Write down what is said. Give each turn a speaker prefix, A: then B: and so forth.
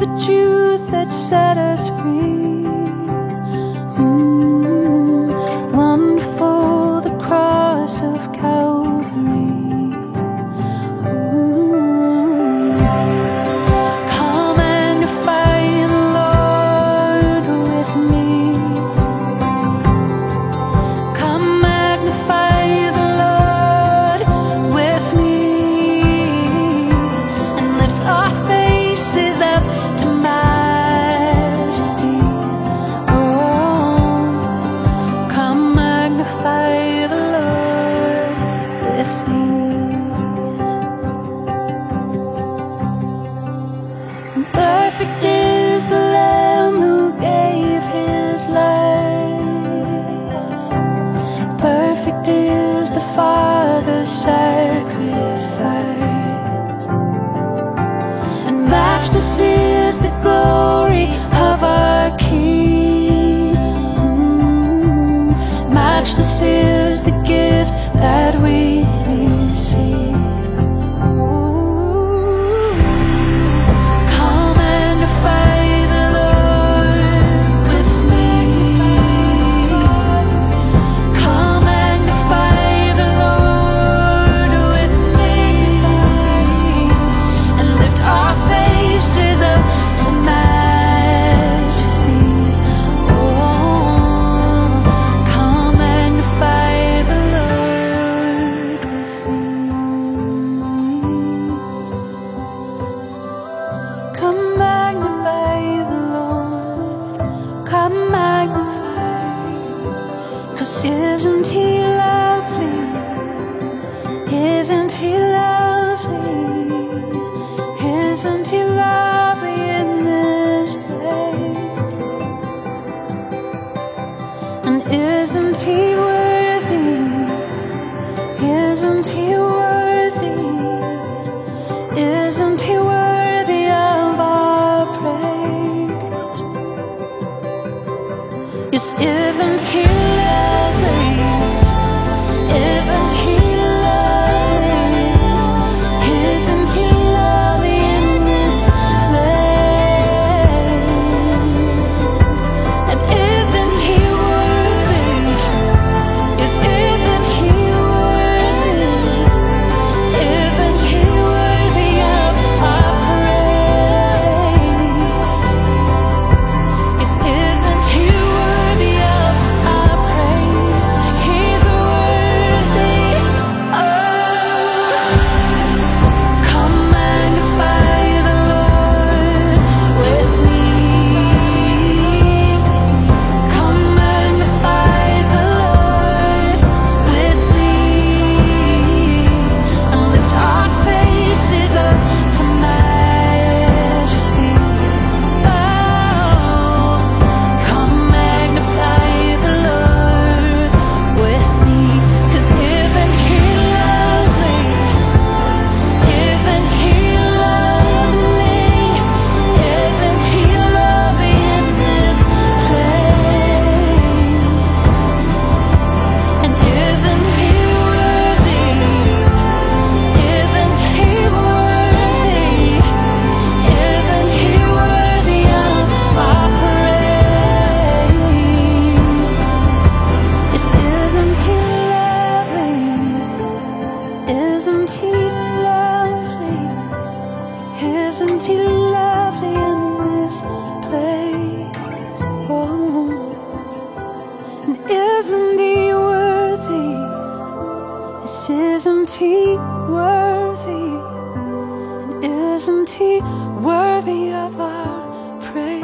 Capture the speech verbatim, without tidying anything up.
A: the truth that set us free. Mm, wonderful, the cross of Calvary. Ooh. Come magnify the Lord with me. Come magnify the Lord with me, and lift our faces up to majesty. Oh, come magnify the Lord with me. Perfect is the Lamb who gave his life. Perfect is the Father's sacrifice. And matchless is the glory of our King. Mm, matchless is the gift that we receive. Come magnify the Lord, come magnify, 'cause isn't he lovely, isn't he lovely, isn't he lovely in this place, and isn't he worthy, isn't he worthy, isn't he worthy of our praise? Yes, isn't he lovely? Isn't he lovely? Isn't he lovely in this place? And isn't he worthy? Yes, isn't he worthy? Isn't he worthy of our praise? Yes, isn't he worthy of our praise? He's worthy. Oh, come magnify the Lord with me. Come magnify the Lord with me, and lift our faces up to majesty. Oh, come magnify the Lord with me, 'cause isn't he lovely? Isn't he lovely? Isn't he lovely in this place? And isn't he worthy? Isn't he worthy? Isn't he worthy of our praise? Yes, isn't he lovely? Isn't he lovely? Isn't he lovely in this place? Oh, and isn't he worthy? Yes, isn't he worthy? And isn't he worthy of our praise?